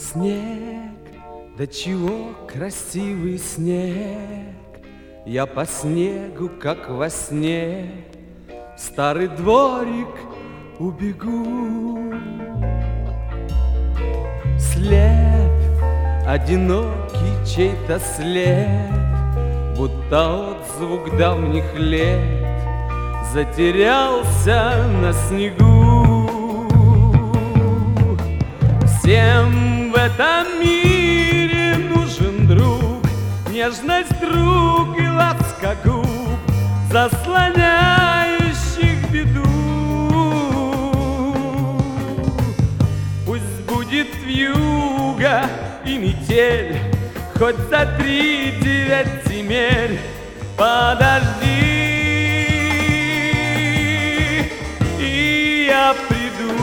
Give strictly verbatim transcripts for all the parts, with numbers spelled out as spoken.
Снег, да чего красивый снег, я по снегу, как во сне, в старый дворик убегу. След, одинокий чей-то след, будто отзвук давних лет, затерялся на снегу. Всем в этом мире нужен друг, нежность рук и ласка губ, заслоняющих беду. Пусть будет вьюга и метель, хоть за три девять земель, подожди, и я приду.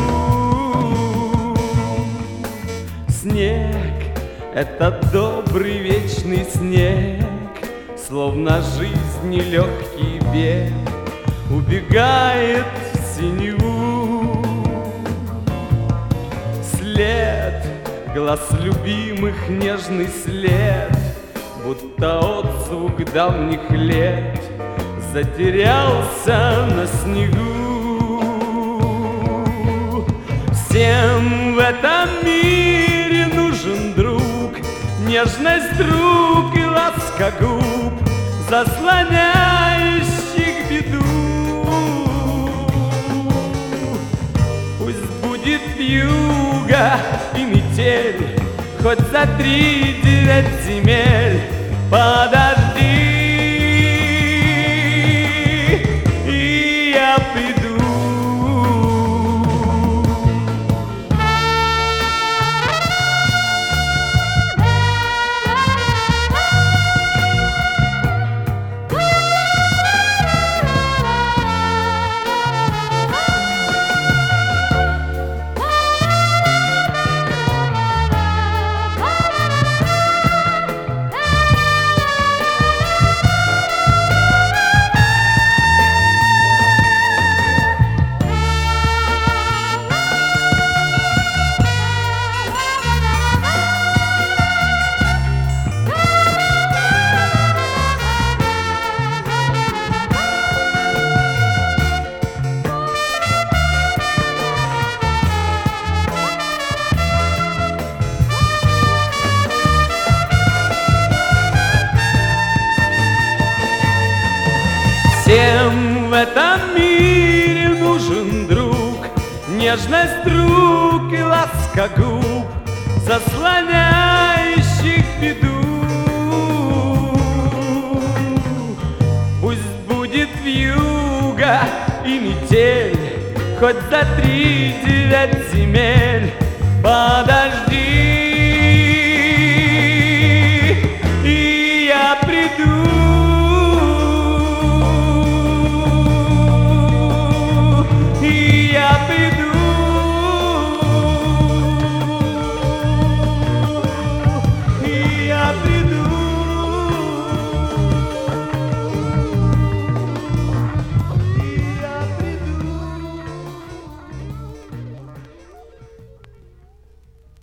Снег — это добрый вечный снег, словно жизни легкий бег, убегает в синеву. След, глаз любимых нежный след, будто отзвук давних лет, затерялся на снегу. Всем в этом мире нужен друг, нежность рук и ласка губ, заслоняющих беду. Пусть будет вьюга и метель, хоть за три девять земель, подожди, и я приду. Всем в этом мире нужен друг, нежность рук и ласка губ, заслоняющих беду. Пусть будет вьюга и метель, хоть за три девять земель, подожди,